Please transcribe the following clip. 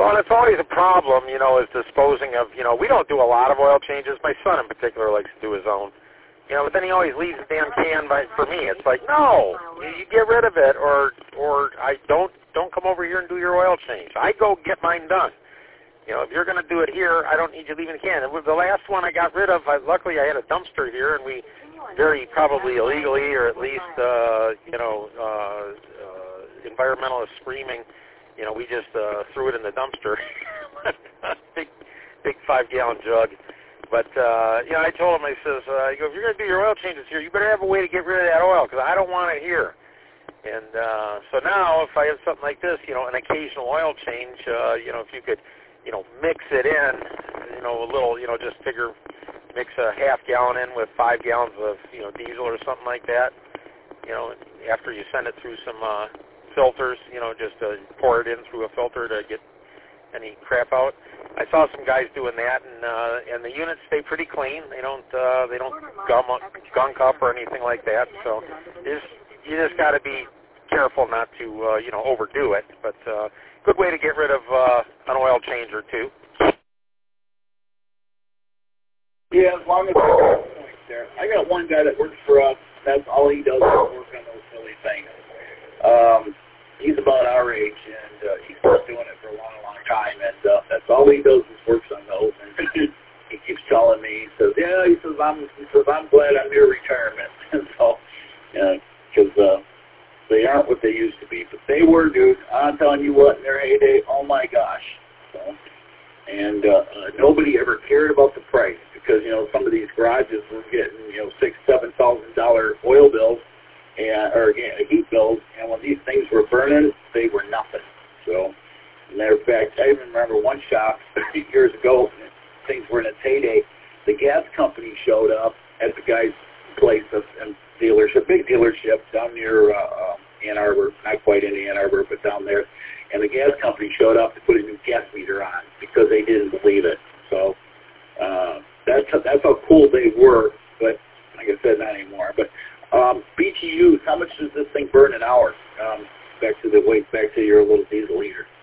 Well, it's always a problem, is disposing of, we don't do a lot of oil changes. My son in particular likes to do his own. But then he always leaves the damn can for me. It's like, no, you get rid of it, or I don't come over here and do your oil change. I go get mine done. If you're going to do it here, I don't need you leaving the can. The last one I got rid of, luckily I had a dumpster here, and we very probably illegally, or at least, environmentalists screaming, we just threw it in the dumpster. big 5-gallon jug. But, I told him, I says, if you're going to do your oil changes here, you better have a way to get rid of that oil, because I don't want it here. And so now, if I have something like this, an occasional oil change, if you could, mix it in, a little, just figure, mix a half gallon in with 5 gallons of, diesel or something like that, after you send it through some filters, just pour it in through a filter to get any crap out. I saw some guys doing that, and the units stay pretty clean. They don't gunk up or anything like that. So you just got to be careful not to overdo it. But good way to get rid of an oil change or two. Yeah, as long as there. I got one guy that works for us. That's all he does is work on those silly things. He's about our age, and he's been doing it for a long, long time, and that's all he does is works on those. And he keeps telling me, he says, I'm glad I'm near retirement. And so, because they aren't what they used to be, but they were, dude. I'm telling you what, in their heyday, oh my gosh. So, and nobody ever cared about the price because some of these garages were getting $6,000-$7,000 oil bills. Or heat bills, and when these things were burning, they were nothing. So, matter of fact, I even remember one shop years ago, things were in its heyday, the gas company showed up at the guy's place and dealership, big dealership down near Ann Arbor, not quite in Ann Arbor, but down there, and the gas company showed up to put a new gas meter on because they didn't believe it. So, that's how cool they were, but like I said, not anymore. But BTUs, how much does this thing burn an hour? Back to your little diesel heater.